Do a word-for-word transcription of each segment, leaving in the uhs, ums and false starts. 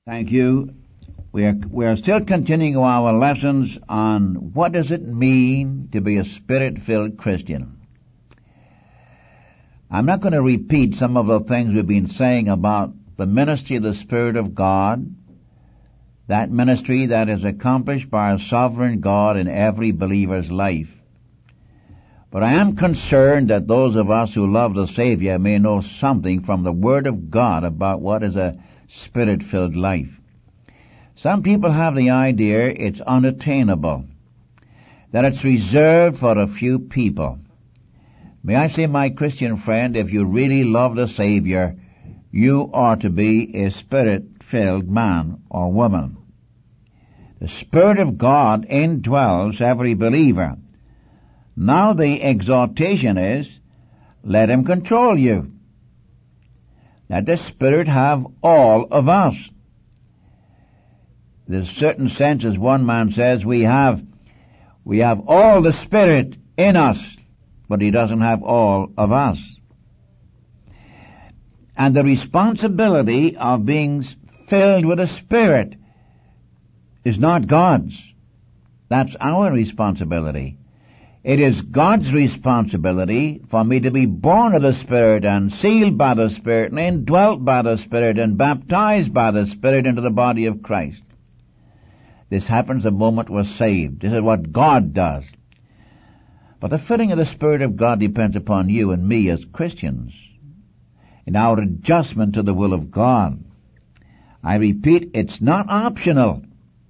Thank you. We are, we are still continuing our lessons on what does it mean to be a Spirit-filled Christian. I'm not going to repeat some of the things we've been saying about the ministry of the Spirit of God, that ministry that is accomplished by a sovereign God in every believer's life. But I am concerned that those of us who love the Savior may know something from the Word of God about what is a Spirit-filled life. Some people have the idea it's unattainable, that it's reserved for a few people. May I say, my Christian friend, if you really love the Savior, you are to be a Spirit-filled man or woman. The Spirit of God indwells every believer. Now the exhortation is, let Him control you. Let the Spirit have all of us. There's certain sense, as one man says, we have, we have all the Spirit in us, but He doesn't have all of us. And the responsibility of being filled with the Spirit is not God's. That's our responsibility. It is God's responsibility for me to be born of the Spirit and sealed by the Spirit and indwelt by the Spirit and baptized by the Spirit into the body of Christ. This happens the moment we're saved. This is what God does. But the filling of the Spirit of God depends upon you and me as Christians in our adjustment to the will of God. I repeat, it's not optional,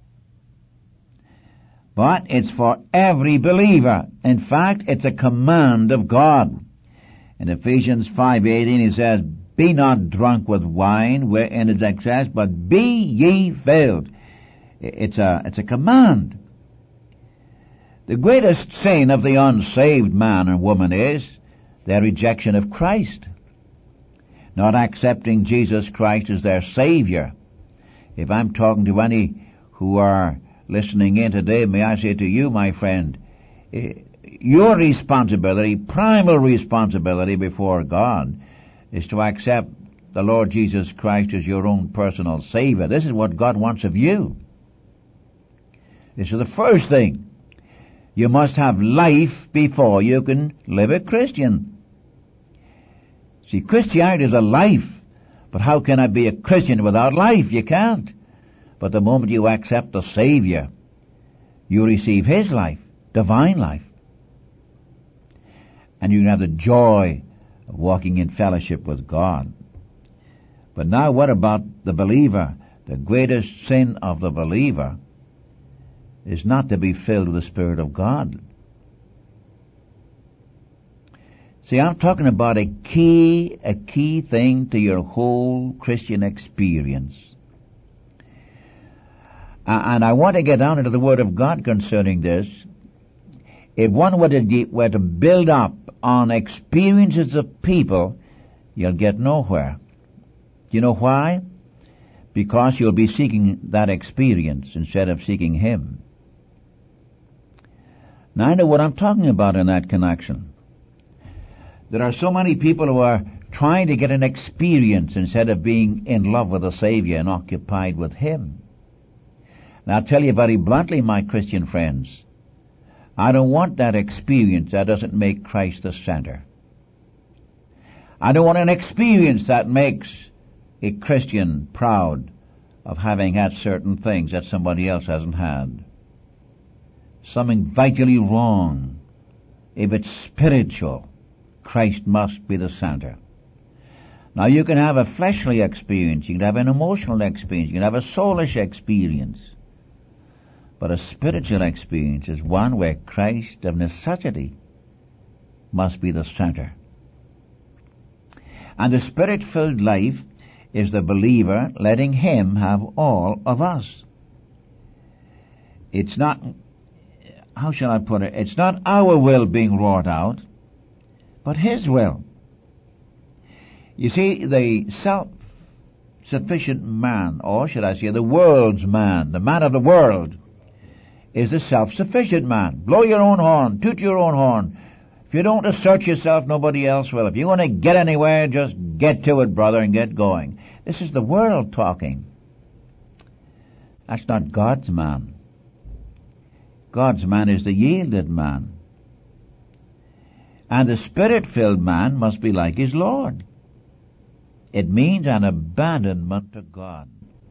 but it's for every believer. In fact, it's a command of God. In Ephesians five eighteen, he says, be not drunk with wine wherein is excess, but be ye filled. It's a, it's a command. The greatest sin of the unsaved man and woman is their rejection of Christ, not accepting Jesus Christ as their Savior. If I'm talking to any who are listening in today, may I say to you, my friend, your responsibility, primal responsibility before God, is to accept the Lord Jesus Christ as your own personal Savior. This is what God wants of you. This is the first thing. You must have life before you can live a Christian. See, Christianity is a life. But how can I be a Christian without life? You can't. But the moment you accept the Savior, you receive His life, divine life. And you can have the joy of walking in fellowship with God. But now what about the believer? The greatest sin of the believer is not to be filled with the Spirit of God. See, I'm talking about a key, a key thing to your whole Christian experience. Uh, and I want to get down into the Word of God concerning this. If one were to, were to build up on experiences of people, you'll get nowhere. Do you know why? Because you'll be seeking that experience instead of seeking Him. Now I know what I'm talking about in that connection. There are so many people who are trying to get an experience instead of being in love with the Savior and occupied with Him. And I'll tell you very bluntly, my Christian friends, I don't want that experience that doesn't make Christ the center. I don't want an experience that makes a Christian proud of having had certain things that somebody else hasn't had. Something vitally wrong. If it's spiritual, Christ must be the center. Now you can have a fleshly experience, you can have an emotional experience, you can have a soulish experience. But a spiritual experience is one where Christ of necessity must be the center. And the Spirit-filled life is the believer letting Him have all of us. It's not, how shall I put it, it's not our will being wrought out, but His will. You see, the self-sufficient man, or should I say the world's man, the man of the world, is the self-sufficient man. Blow your own horn, toot your own horn. If you don't assert yourself, nobody else will. If you want to get anywhere, just get to it, brother, and get going. This is the world talking. That's not God's man. God's man is the yielded man. And the Spirit-filled man must be like his Lord. It means an abandonment to God.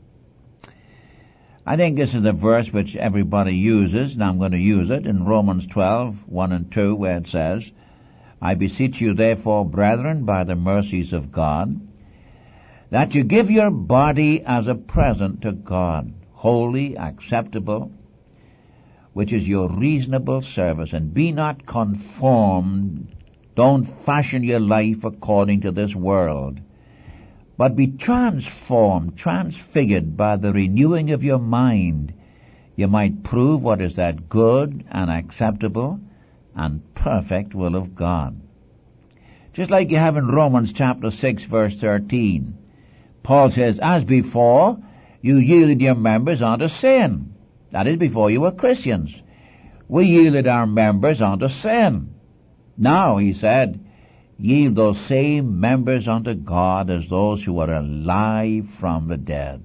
I think this is a verse which everybody uses, and I'm going to use it in Romans twelve, one and two, where it says, I beseech you therefore, brethren, by the mercies of God, that you give your body as a present to God, holy, acceptable, which is your reasonable service, and be not conformed, don't fashion your life according to this world, but be transformed, transfigured by the renewing of your mind. You might prove what is that good and acceptable and perfect will of God. Just like you have in Romans chapter six verse thirteen. Paul says, as before, you yielded your members unto sin. That is before you were Christians. We yielded our members unto sin. Now, he said, yield those same members unto God as those who are alive from the dead.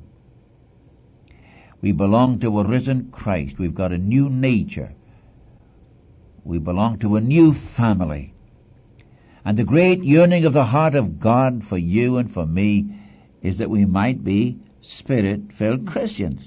We belong to a risen Christ. We've got a new nature. We belong to a new family. And the great yearning of the heart of God for you and for me is that we might be Spirit-filled Christians.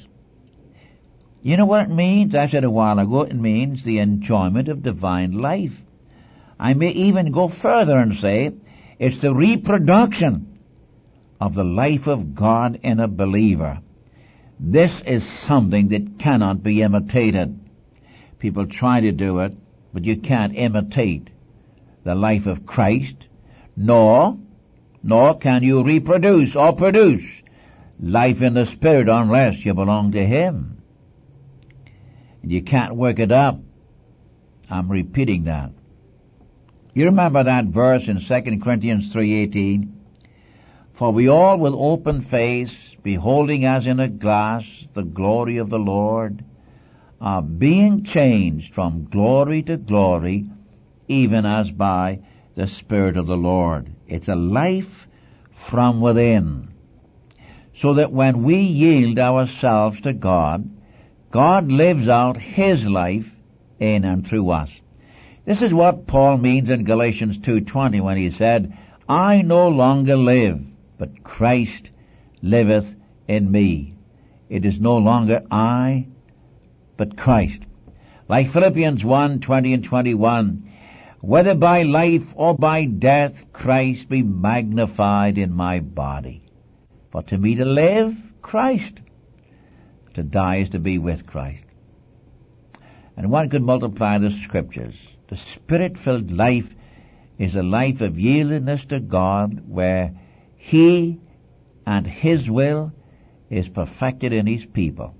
You know what it means? I said a while ago, it means the enjoyment of divine life. I may even go further and say it's the reproduction of the life of God in a believer. This is something that cannot be imitated. People try to do it, but you can't imitate the life of Christ, nor, nor can you reproduce or produce life in the Spirit unless you belong to Him. And you can't work it up. I'm repeating that. You remember that verse in Second Corinthians three eighteen? For we all with open face, beholding as in a glass the glory of the Lord, are being changed from glory to glory, even as by the Spirit of the Lord. It's a life from within. So that when we yield ourselves to God, God lives out His life in and through us. This is what Paul means in Galatians two twenty when he said, I no longer live, but Christ liveth in me. It is no longer I, but Christ. Like Philippians one twenty and twenty-one, whether by life or by death, Christ be magnified in my body. For to me to live, Christ. To die is to be with Christ. And one could multiply the scriptures. The Spirit-filled life is a life of yieldedness to God, where He and His will is perfected in His people.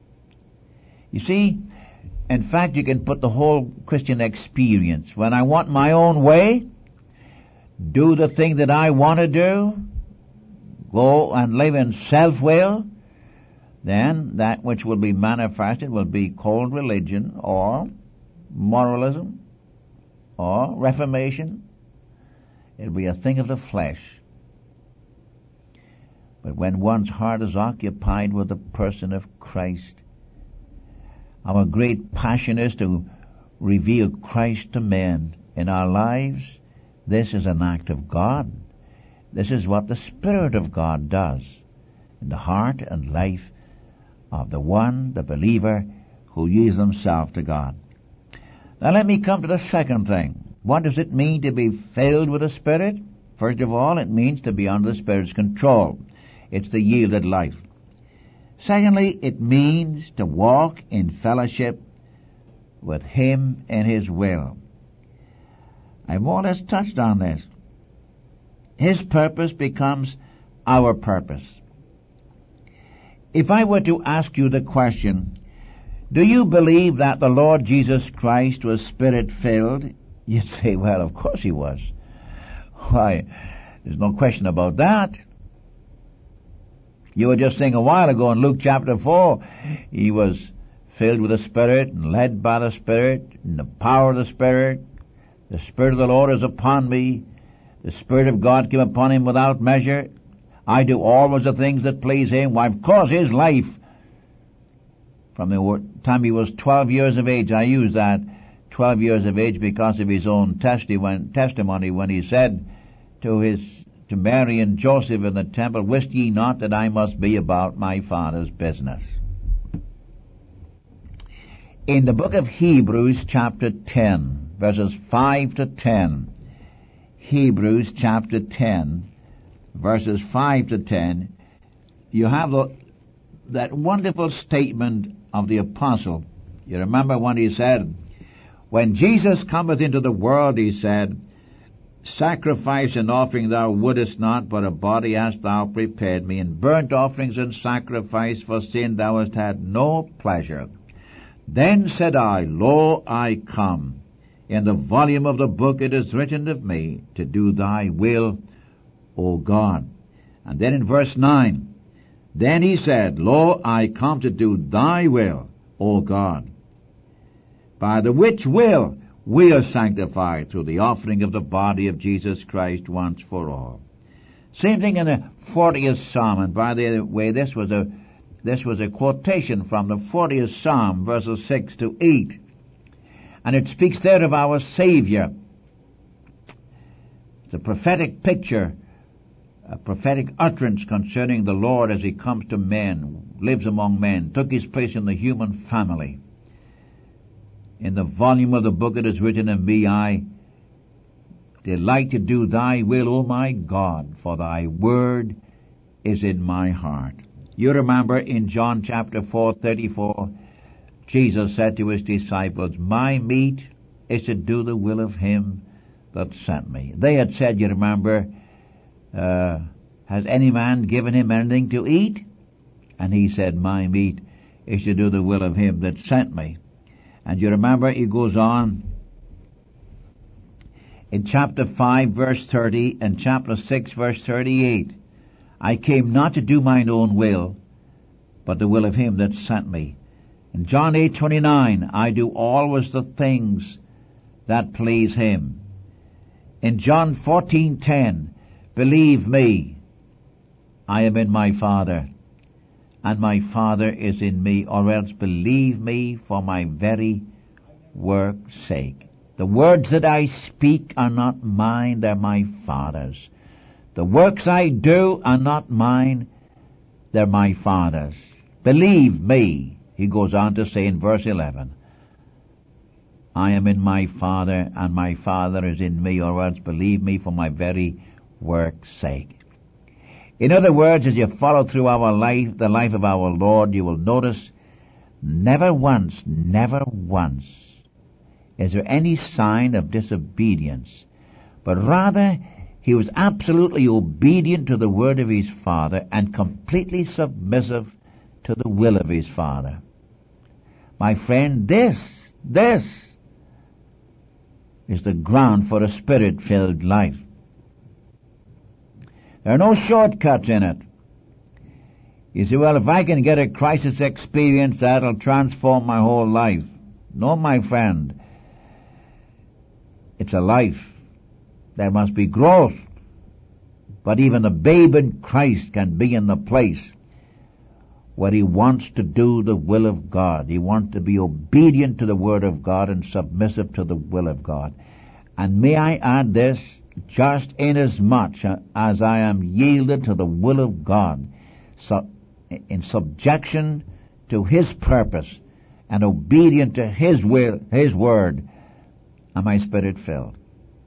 You see, in fact, you can put the whole Christian experience. When I want my own way, do the thing that I want to do, go and live in self-will, then that which will be manifested will be cold religion or moralism or reformation. It'll be a thing of the flesh. But when one's heart is occupied with the person of Christ, our great passion is to reveal Christ to men in our lives. This is an act of God. This is what the Spirit of God does in the heart and life of the one, the believer, who yields himself to God. Now let me come to the second thing. What does it mean to be filled with the Spirit? First of all, it means to be under the Spirit's control. It's the yielded life. Secondly, it means to walk in fellowship with Him and His will. I've more or less touched on this. His purpose becomes our purpose. If I were to ask you the question, do you believe that the Lord Jesus Christ was Spirit-filled? You'd say, well, of course He was. Why, there's no question about that. You were just saying a while ago in Luke chapter four, He was filled with the Spirit and led by the Spirit, in the power of the Spirit. The Spirit of the Lord is upon me. The Spirit of God came upon Him without measure. I do always the things that please Him. Why, of course His life from the time he was twelve years of age. I use that twelve years of age because of his own testimony when he said to his to Mary and Joseph in the temple, "Wist ye not that I must be about my Father's business?" In the book of Hebrews chapter ten, verses five to ten, Hebrews chapter ten, verses five to ten, you have the, that wonderful statement of the apostle. You remember when he said, "When Jesus cometh into the world," he said, "sacrifice and offering thou wouldest not, but a body hast thou prepared me. In burnt offerings and sacrifice for sin thou hast had no pleasure. Then said I, Lo, I come. In the volume of the book it is written of me, to do thy will, O God." And then in verse nine, "Then he said, Lo, I come to do thy will, O God. By the which will we are sanctified through the offering of the body of Jesus Christ once for all." Same thing in the fortieth Psalm. And by the way, this was a this was a quotation from the fortieth Psalm, verses six to eight. And it speaks there of our Savior. It's a prophetic picture, a prophetic utterance concerning the Lord as he comes to men, lives among men, took his place in the human family. In the volume of the book it is written of me, I delight to do thy will, O my God, for thy word is in my heart. You remember in John chapter four, thirty-four, Jesus said to his disciples, "My meat is to do the will of him that sent me." They had said, you remember, uh, "Has any man given him anything to eat?" And he said, "My meat is to do the will of him that sent me." And you remember he goes on in chapter five, verse thirty, and chapter six, verse thirty-eight. "I came not to do mine own will, but the will of him that sent me." In John eight twenty-nine, "I do always the things that please him." In John fourteen ten, "Believe me, I am in my Father, and my Father is in me, or else believe me for my very work's sake. The words that I speak are not mine, they're my Father's. The works I do are not mine, they're my Father's. Believe me," he goes on to say in verse eleven, "I am in my Father, and my Father is in me, or else believe me for my very work's sake." In other words, as you follow through our life, the life of our Lord, you will notice never once, never once is there any sign of disobedience, but rather he was absolutely obedient to the word of his Father and completely submissive to the will of his Father. My friend, this, this is the ground for a Spirit-filled life. There are no shortcuts in it. You say, "Well, if I can get a crisis experience, that'll transform my whole life." No, my friend. It's a life. There must be growth. But even a babe in Christ can be in the place where he wants to do the will of God. He wants to be obedient to the word of God and submissive to the will of God. And may I add this, just inasmuch as I am yielded to the will of God, so in subjection to his purpose and obedient to his will, his word, am I Spirit-filled.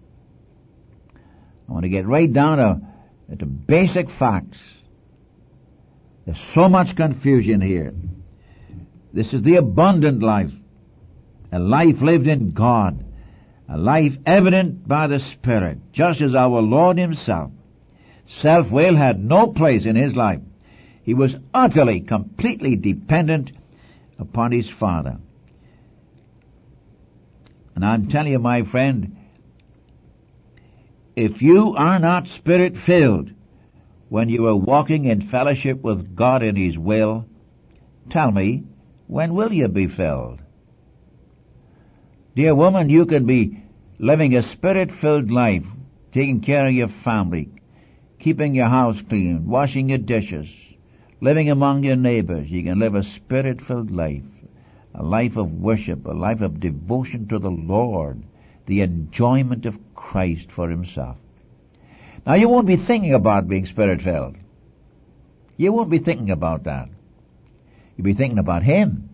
I want to get right down to, to basic facts. There's so much confusion here. This is the abundant life, a life lived in God, a life evident by the Spirit, just as our Lord himself. Self-will had no place in his life. He was utterly, completely dependent upon his Father. And I'm telling you, my friend, if you are not Spirit-filled when you are walking in fellowship with God in his will, tell me, when will you be filled? Dear woman, you can be living a Spirit-filled life, taking care of your family, keeping your house clean, washing your dishes, living among your neighbors. You can live a Spirit-filled life, a life of worship, a life of devotion to the Lord, the enjoyment of Christ for himself. Now you won't be thinking about being Spirit-filled. You won't be thinking about that. You'll be thinking about him.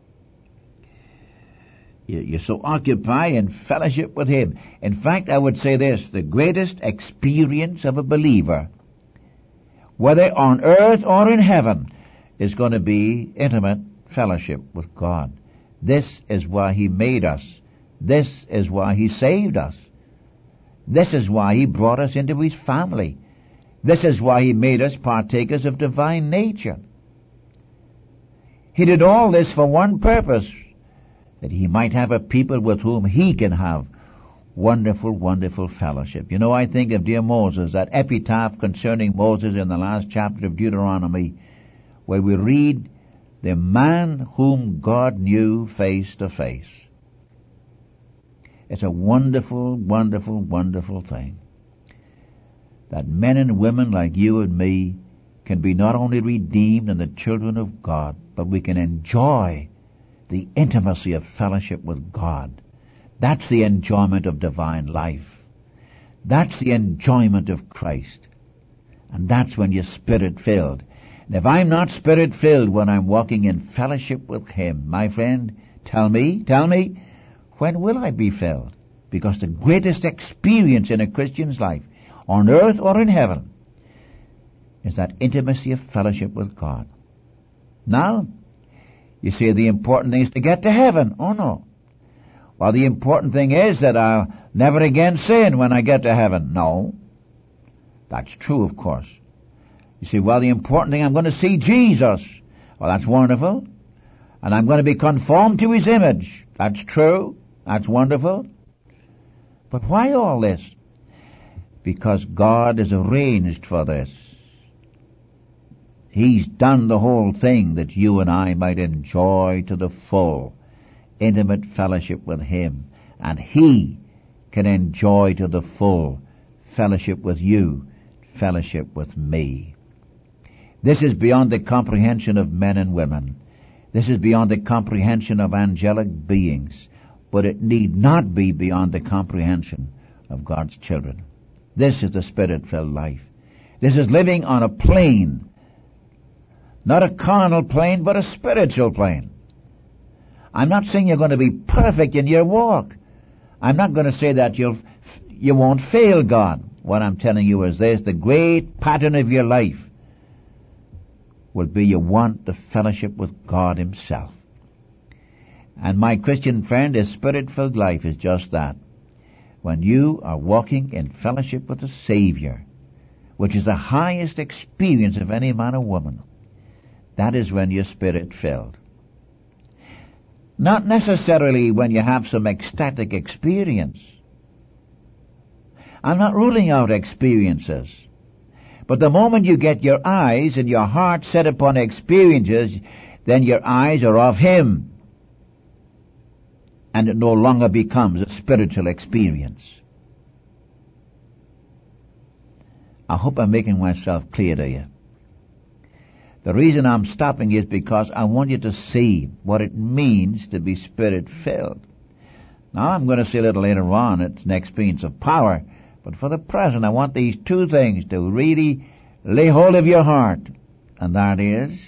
You're so occupied in fellowship with him. In fact, I would say this, the greatest experience of a believer, whether on earth or in heaven, is going to be intimate fellowship with God. This is why he made us. This is why he saved us. This is why he brought us into his family. This is why he made us partakers of divine nature. He did all this for one purpose, that he might have a people with whom he can have wonderful, wonderful fellowship. You know, I think of dear Moses, that epitaph concerning Moses in the last chapter of Deuteronomy, where we read, the man whom God knew face to face. It's a wonderful, wonderful, wonderful thing that men and women like you and me can be not only redeemed and the children of God, but we can enjoy the intimacy of fellowship with God. That's the enjoyment of divine life. That's the enjoyment of Christ. And that's when you're Spirit-filled. And if I'm not Spirit-filled when I'm walking in fellowship with him, my friend, tell me, tell me, when will I be filled? Because the greatest experience in a Christian's life, on earth or in heaven, is that intimacy of fellowship with God. Now, you say the important thing is to get to heaven. Oh no. Well, the important thing is that I'll never again sin when I get to heaven. No. That's true, of course. You see, well, the important thing, I'm going to see Jesus. Well, that's wonderful. And I'm going to be conformed to his image. That's true. That's wonderful. But why all this? Because God has arranged for this. He's done the whole thing that you and I might enjoy to the full intimate fellowship with him. And he can enjoy to the full fellowship with you, fellowship with me. This is beyond the comprehension of men and women. This is beyond the comprehension of angelic beings. But it need not be beyond the comprehension of God's children. This is the Spirit-filled life. This is living on a plane. Not a carnal plane, but a spiritual plane. I'm not saying you're going to be perfect in your walk. I'm not going to say that you'll, you won't fail God. What I'm telling you is this, the great pattern of your life will be you want the fellowship with God himself. And my Christian friend, a Spirit-filled life is just that. When you are walking in fellowship with the Savior, which is the highest experience of any man or woman, that is when you're Spirit-filled. Not necessarily when you have some ecstatic experience. I'm not ruling out experiences. But the moment you get your eyes and your heart set upon experiences, then your eyes are off him. And it no longer becomes a spiritual experience. I hope I'm making myself clear to you. The reason I'm stopping is because I want you to see what it means to be Spirit-filled. Now, I'm going to say a little later on, it's an experience of power. But for the present, I want these two things to really lay hold of your heart. And that is,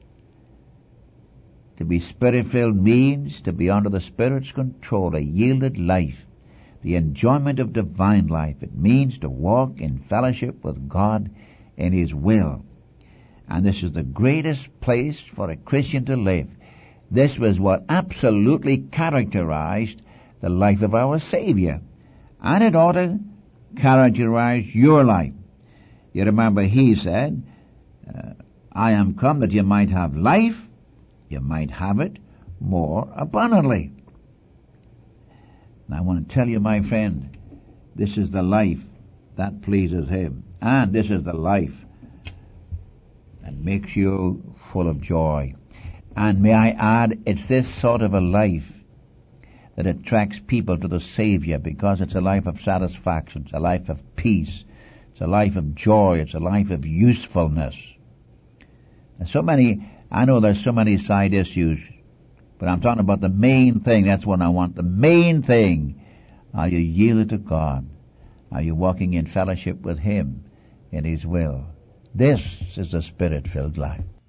to be Spirit-filled means to be under the Spirit's control, a yielded life, the enjoyment of divine life. It means to walk in fellowship with God in his will. And this is the greatest place for a Christian to live. This was what absolutely characterized the life of our Savior. And it ought to characterize your life. You remember he said, uh, I am come that you might have life, you might have it more abundantly. And I want to tell you, my friend, this is the life that pleases him. And this is the life that makes you full of joy. And may I add, it's this sort of a life that attracts people to the Savior, because it's a life of satisfaction, it's a life of peace, it's a life of joy, it's a life of usefulness. There's so many, I know there's so many side issues But I'm talking about the main thing. That's what I want. The main thing. Are you yielded to God? Are you walking in fellowship with Him in His will? This is the Spirit-filled life.